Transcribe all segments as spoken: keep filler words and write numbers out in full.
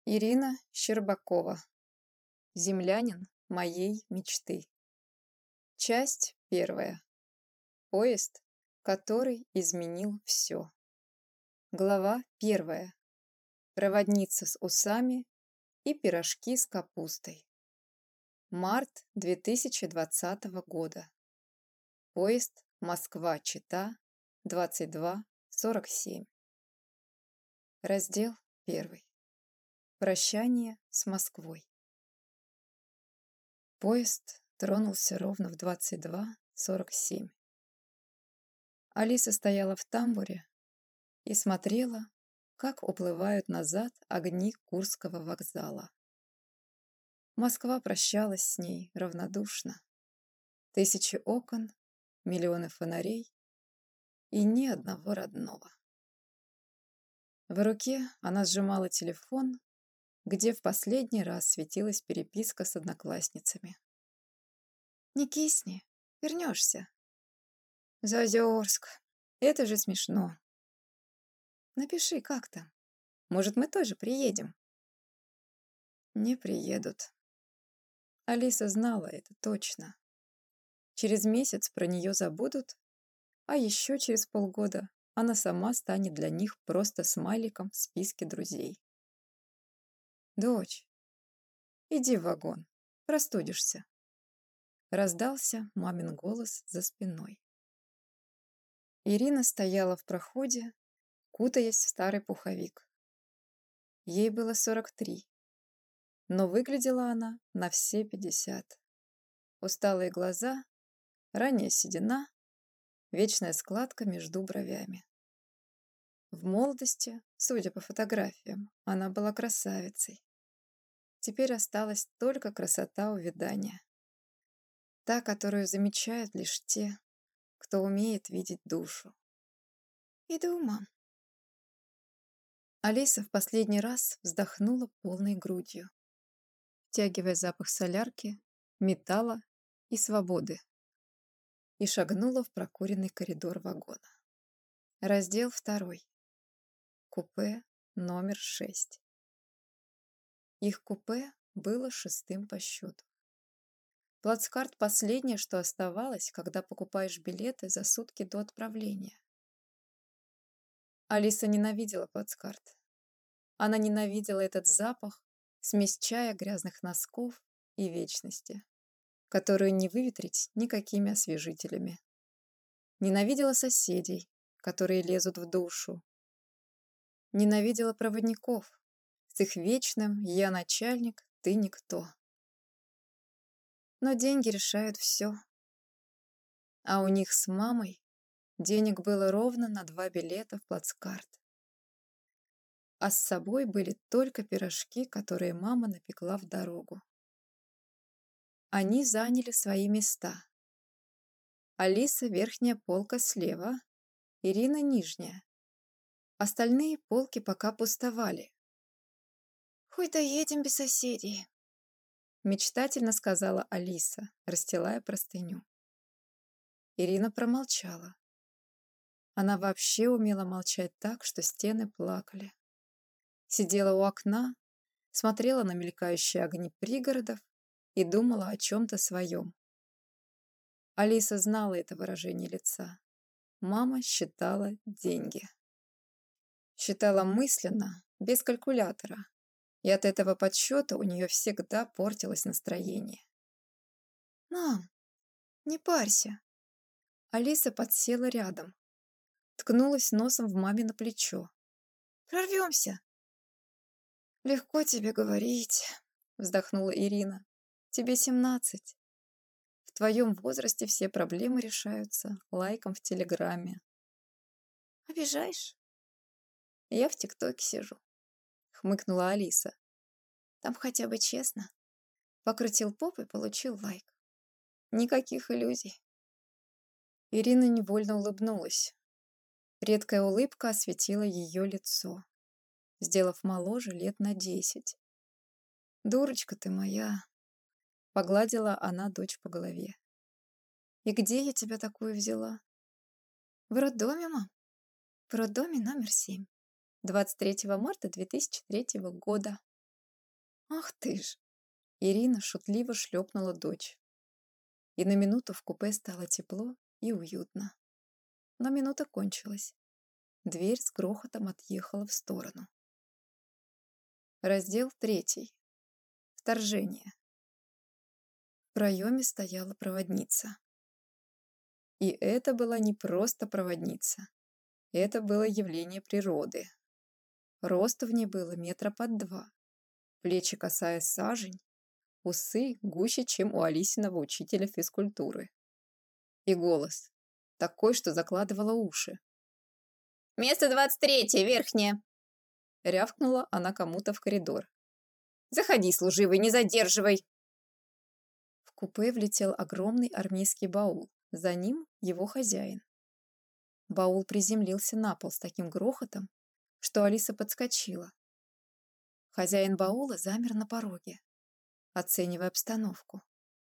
Ирина Щербакова. Землянин моей мечты. Часть первая. Поезд, который изменил все. Глава первая. Проводница с усами и пирожки с капустой. Март две тысячи двадцатого года. Поезд Москва-Чита двадцать два сорок семь. Раздел первый. Прощание с Москвой. Поезд тронулся ровно в двадцать два сорок семь. Алиса стояла в тамбуре и смотрела, как уплывают назад огни Курского вокзала. Москва прощалась с ней равнодушно. Тысячи окон, миллионы фонарей и ни одного родного. В руке она сжимала телефон, где в последний раз светилась переписка с одноклассницами. «Не кисни, вернешься». «Заозерск, это же смешно». «Напиши, как там. Может, мы тоже приедем?» Не приедут. Алиса знала это точно. Через месяц про нее забудут, а еще через полгода она сама станет для них просто смайликом в списке друзей. «Дочь, иди в вагон, простудишься», — раздался мамин голос за спиной. Ирина стояла в проходе, кутаясь в старый пуховик. Ей было сорок три, но выглядела она на все пятьдесят. Усталые глаза, ранняя седина, вечная складка между бровями. В молодости, судя по фотографиям, она была красавицей. Теперь осталась только красота увядания. Та, которую замечают лишь те, кто умеет видеть душу. «Иду, мам». Алиса в последний раз вздохнула полной грудью, втягивая запах солярки, металла и свободы, и шагнула в прокуренный коридор вагона. Раздел второй. Купе номер шесть. Их купе было шестым по счету. Плацкарт — последнее, что оставалось, когда покупаешь билеты за сутки до отправления. Алиса ненавидела плацкарт. Она ненавидела этот запах, смесь чая, грязных носков и вечности, которую не выветрить никакими освежителями. Ненавидела соседей, которые лезут в душу. Ненавидела проводников с их вечным «я начальник, ты никто». Но деньги решают все. А у них с мамой денег было ровно на два билета в плацкарт. А с собой были только пирожки, которые мама напекла в дорогу. Они заняли свои места. Алиса — верхняя полка слева, Ирина — нижняя. Остальные полки пока пустовали. «Хоть доедем без соседей», — мечтательно сказала Алиса, расстилая простыню. Ирина промолчала. Она вообще умела молчать так, что стены плакали. Сидела у окна, смотрела на мелькающие огни пригородов и думала о чем-то своем. Алиса знала это выражение лица. Мама считала деньги. Считала мысленно, без калькулятора, и от этого подсчета у нее всегда портилось настроение. «Мам, не парься». Алиса подсела рядом, ткнулась носом в мамино плечо. «Прорвемся». «Легко тебе говорить», — вздохнула Ирина. «Тебе семнадцать. В твоем возрасте все проблемы решаются лайком в Телеграме». «Обижаешь?» «Я в ТикТоке сижу», — хмыкнула Алиса. «Там хотя бы честно. Покрутил поп и получил лайк. Никаких иллюзий». Ирина невольно улыбнулась. Редкая улыбка осветила ее лицо, сделав моложе лет на десять. «Дурочка ты моя!» — погладила она дочь по голове. «И где я тебя такую взяла?» «В роддоме, мам. В роддоме номер семь. двадцать третьего марта две тысячи третьего года». Ах ты ж! Ирина шутливо шлепнула дочь. И на минуту в купе стало тепло и уютно. Но минута кончилась. Дверь с грохотом отъехала в сторону. Раздел третий. Вторжение. В проеме стояла проводница. И это была не просто проводница. Это было явление природы. Рост в ней было метра под два. Плечи косая сажень, усы гуще, чем у Алисиного учителя физкультуры. И голос, такой, что закладывала уши. «Место двадцать третье, верхнее!» Рявкнула она кому-то в коридор. «Заходи, служивый, не задерживай!» В купе влетел огромный армейский баул. За ним его хозяин. Баул приземлился на пол с таким грохотом, что Алиса подскочила. Хозяин баула замер на пороге, оценивая обстановку.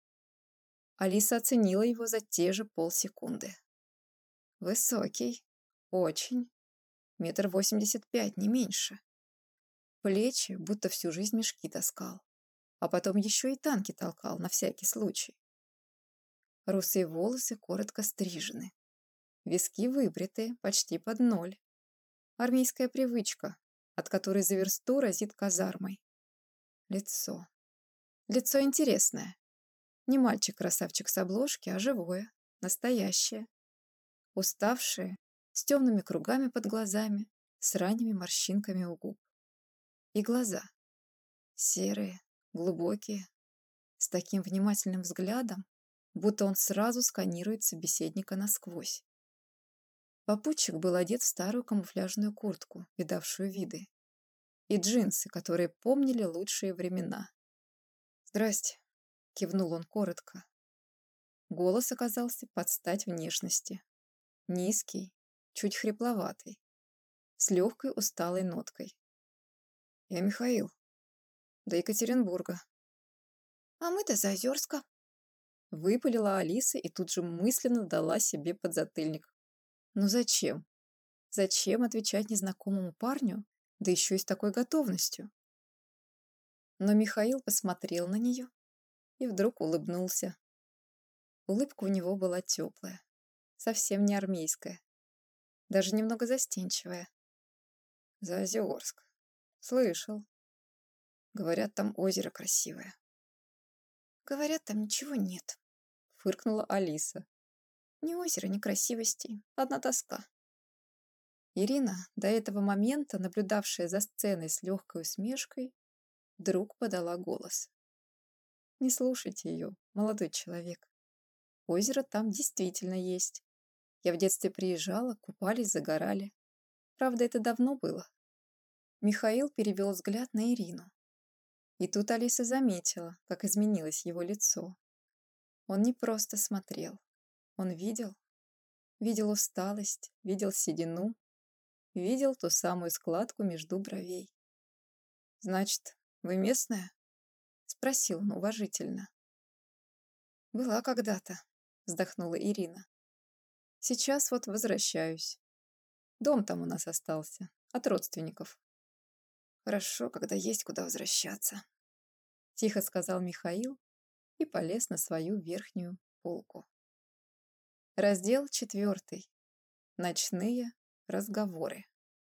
Алиса оценила его за те же полсекунды. Высокий, очень, метр восемьдесят пять, не меньше. Плечи, будто всю жизнь мешки таскал, а потом еще и танки толкал на всякий случай. Русые волосы коротко стрижены, виски выбриты почти под ноль. Армейская привычка, от которой за версту разит казармой. Лицо. Лицо интересное. Не мальчик-красавчик с обложки, а живое, настоящее. Уставшее, с темными кругами под глазами, с ранними морщинками у губ. И глаза. Серые, глубокие, с таким внимательным взглядом, будто он сразу сканирует собеседника насквозь. Попутчик был одет в старую камуфляжную куртку, видавшую виды, и джинсы, которые помнили лучшие времена. «Здрасте», — кивнул он коротко. Голос оказался под стать внешности. Низкий, чуть хрипловатый, с легкой усталой ноткой. «Я Михаил, до Екатеринбурга». «А мы-то Заозерска», — выпалила Алиса и тут же мысленно дала себе подзатыльник. «Ну зачем? Зачем отвечать незнакомому парню, да еще и с такой готовностью?» Но Михаил посмотрел на нее и вдруг улыбнулся. Улыбка у него была теплая, совсем не армейская, даже немного застенчивая. «Заозерск. Слышал. Говорят, там озеро красивое». «Говорят, там ничего нет», — фыркнула Алиса. «Ни озера, ни красивостей, одна тоска». Ирина, до этого момента наблюдавшая за сценой с легкой усмешкой, вдруг подала голос. «Не слушайте ее, молодой человек. Озеро там действительно есть. Я в детстве приезжала, купались, загорали. Правда, это давно было». Михаил перевел взгляд на Ирину. И тут Алиса заметила, как изменилось его лицо. Он не просто смотрел. Он видел. Видел усталость, видел седину, видел ту самую складку между бровей. «Значит, вы местная?» — спросил он уважительно. «Была когда-то», — вздохнула Ирина. «Сейчас вот возвращаюсь. Дом там у нас остался, от родственников». «Хорошо, когда есть куда возвращаться», — тихо сказал Михаил и полез на свою верхнюю полку. Раздел четвертый. Ночные разговоры.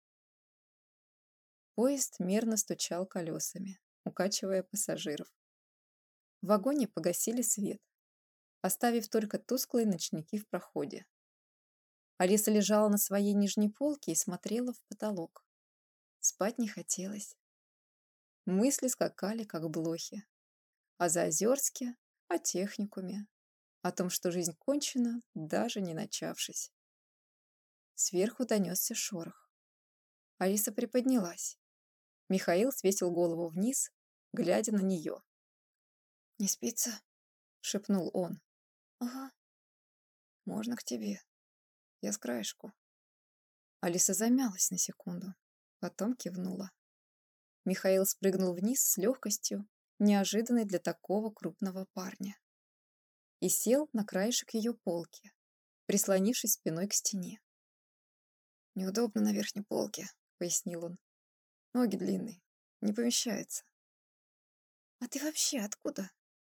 Поезд мерно стучал колесами, укачивая пассажиров. В вагоне погасили свет, оставив только тусклые ночники в проходе. Алиса лежала на своей нижней полке и смотрела в потолок. Спать не хотелось. Мысли скакали, как блохи. О Заозерске, о техникуме, о том, что жизнь кончена, даже не начавшись. Сверху донесся шорох. Алиса приподнялась. Михаил свесил голову вниз, глядя на нее. «Не спится?» — шепнул он. «Ага. Можно к тебе? Я с краешку». Алиса замялась на секунду, потом кивнула. Михаил спрыгнул вниз с легкостью, неожиданной для такого крупного парня, и сел на краешек ее полки, прислонившись спиной к стене. «Неудобно на верхней полке», — пояснил он. «Ноги длинные, не помещается». «А ты вообще откуда?»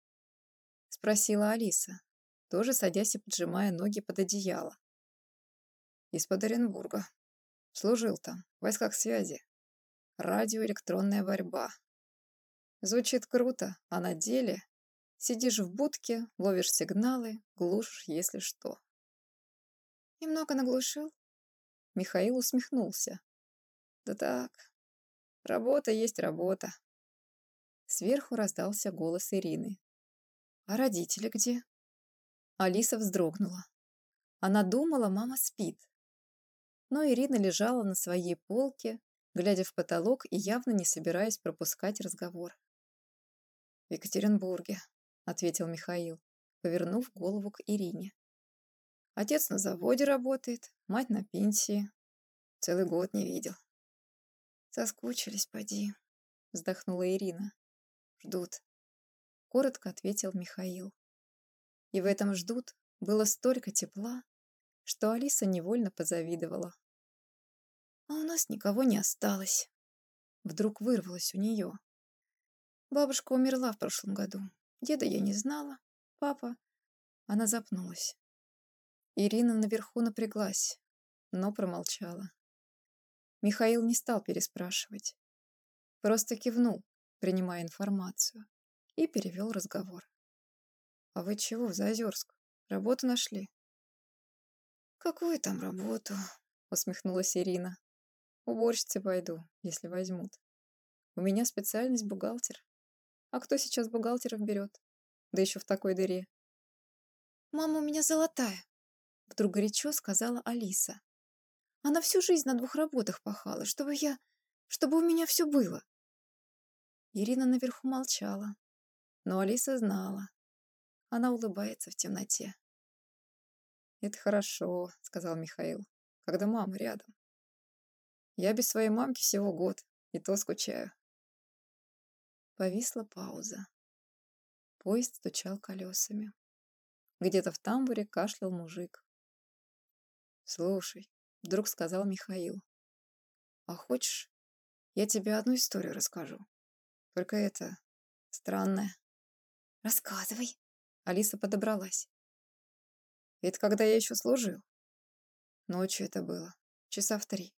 — спросила Алиса, тоже садясь и поджимая ноги под одеяло. «Из-под Оренбурга. Служил там, в войсках связи. Радиоэлектронная борьба. Звучит круто, а на деле сидишь в будке, ловишь сигналы, глушишь, если что». «И много наглушил?» Михаил усмехнулся. «Да так, работа есть работа». Сверху раздался голос Ирины. «А родители где?» Алиса вздрогнула. Она думала, мама спит. Но Ирина лежала на своей полке, глядя в потолок и явно не собираясь пропускать разговор. «В Екатеринбурге», — ответил Михаил, повернув голову к Ирине. «Отец на заводе работает, мать на пенсии. Целый год не видел». «Соскучились, поди», — вздохнула Ирина. «Ждут», — коротко ответил Михаил. И в этом «ждут» было столько тепла, что Алиса невольно позавидовала. «А у нас никого не осталось», — вдруг вырвалось у нее. «Бабушка умерла в прошлом году. Деда я не знала. Папа...» Она запнулась. Ирина наверху напряглась, но промолчала. Михаил не стал переспрашивать. Просто кивнул, принимая информацию, и перевел разговор. «А вы чего в Заозерск? Работу нашли?» «Какую там работу?» — усмехнулась Ирина. «Уборщицей пойду, если возьмут. У меня специальность бухгалтер. А кто сейчас бухгалтеров берет? Да еще в такой дыре». «Мама у меня золотая», — вдруг горячо сказала Алиса. «Она всю жизнь на двух работах пахала, чтобы я... чтобы у меня все было». Ирина наверху молчала, но Алиса знала. Она улыбается в темноте. «Это хорошо», — сказал Михаил, — «когда мама рядом. Я без своей мамки всего год, и то скучаю». Повисла пауза. Поезд стучал колесами. Где-то в тамбуре кашлял мужик. «Слушай», — вдруг сказал Михаил, — «а хочешь, я тебе одну историю расскажу? Только это странная». «Рассказывай». Алиса подобралась. «Это когда я еще служил. Ночью это было, часа в три.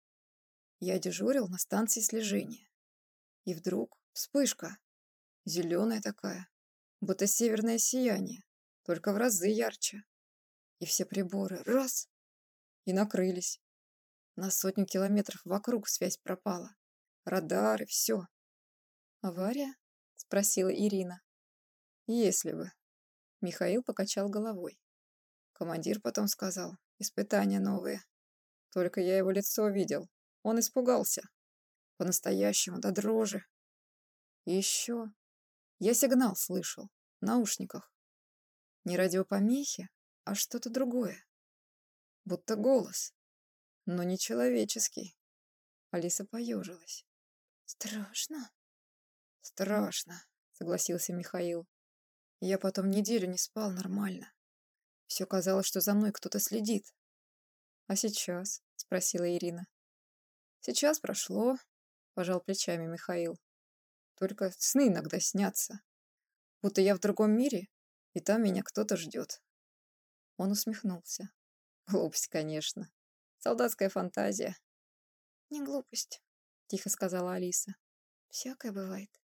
Я дежурил на станции слежения. И вдруг вспышка, зеленая такая, будто северное сияние, только в разы ярче. И все приборы раз — и накрылись. На сотню километров вокруг связь пропала. Радары, все». «Авария?» — спросила Ирина. «Если бы». Михаил покачал головой. Командир потом сказал: «Испытания новые». Только я его лицо видел. Он испугался. По-настоящему, до дрожи. И еще я сигнал слышал в наушниках. Не радиопомехи, а что-то другое. Будто голос, но не человеческий. Алиса поежилась. «Страшно?» «Страшно», — согласился Михаил. Я потом неделю не спал нормально. Все казалось, что за мной кто-то следит. «А сейчас?» — спросила Ирина. «Сейчас прошло», — пожал плечами Михаил. «Только сны иногда снятся. Будто я в другом мире, и там меня кто-то ждет». Он усмехнулся. «Глупость, конечно. Солдатская фантазия». «Не глупость», — тихо сказала Алиса. «всякое бывает».